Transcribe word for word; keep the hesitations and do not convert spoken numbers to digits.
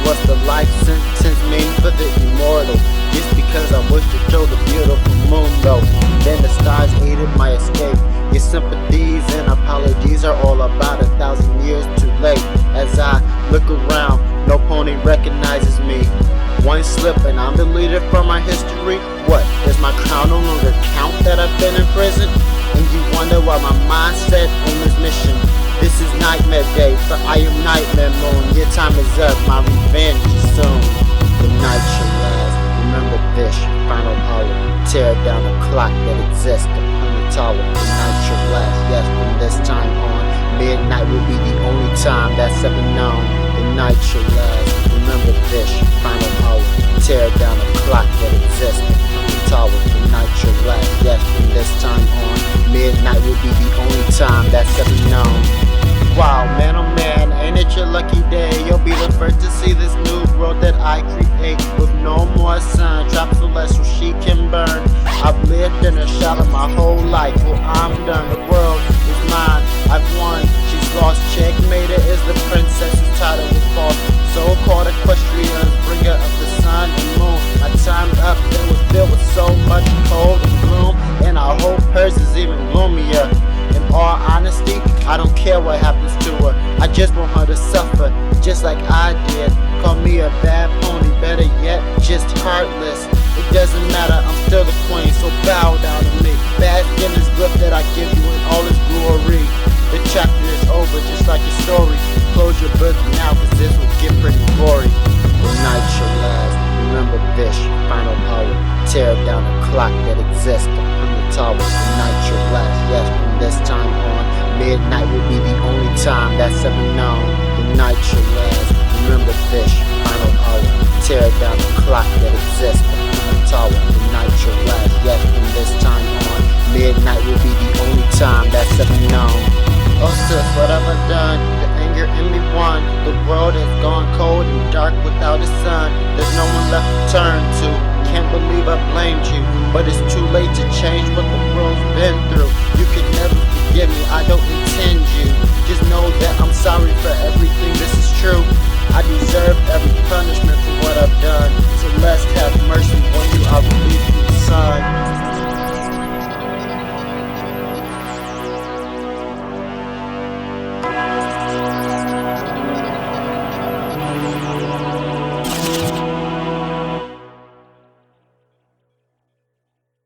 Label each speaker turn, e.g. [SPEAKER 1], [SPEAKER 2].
[SPEAKER 1] what's the life sentence mean for the immortal? Just because I wish to show the beautiful moon though. Then the stars aided my escape. Your sympathies and apologies are all about a thousand years too late. As I look around, no pony recognizes me. One slip and I'm deleted from my history. What, does my crown no longer count that I've been in prison? And you wonder why my mindset on this mission. This is nightmare day, for I am nightmare moon. Your time is up, my revenge is soon. The night shall last, remember this, final hour. Tear down the clock that exists upon the tower. The night shall last, yes, from this time on. Midnight will be the only time that's ever known. The night shall last, remember this, final hour. Tear down the clock that exists upon the tower. The night shall last, yes, from this time on. Midnight will be the only time that's ever known. Wow, man, oh man, ain't it your lucky day? You'll be the first to see this new world that I create. With no more sun, trapped so less so she can burn. I've lived in a shadow my whole life, well I'm done. The world is mine, I've won, she's lost. Checkmated is the princess whose title was false. So-called equestrians, bringer of the sun and moon. My time up there was filled with so much cold and gloom, and I hope hers is even gloomier. In all honesty, I don't care what happens to her. I just want her to suffer, just like I did. Call me a bad pony, better yet, just heartless. It doesn't matter, I'm still the queen, so bow down to me. Bask in this gift that I give you in all its glory. The chapter is over, just like your story. Close your book now, cause this will get pretty gory. The night shall last, remember this, final hour. Tear down the clock that exists upon the tower. The night shall last, yes, from this time on. Midnight will be the only time that's ever known. The night shall last, remember this, final hour. Tear down the clock that exists upon the tower. The night shall last, yes, from this time on. Midnight will be the only time that's ever known. Oh sis, what have I done? The anger in me won. The world has gone cold and dark without a sun. There's no one left to turn to. Can't believe I blamed you, but it's too late to change what the world's been through. You can never forgive me, I don't intend you. Just know that I'm sorry for everything, this is true. I deserve everything.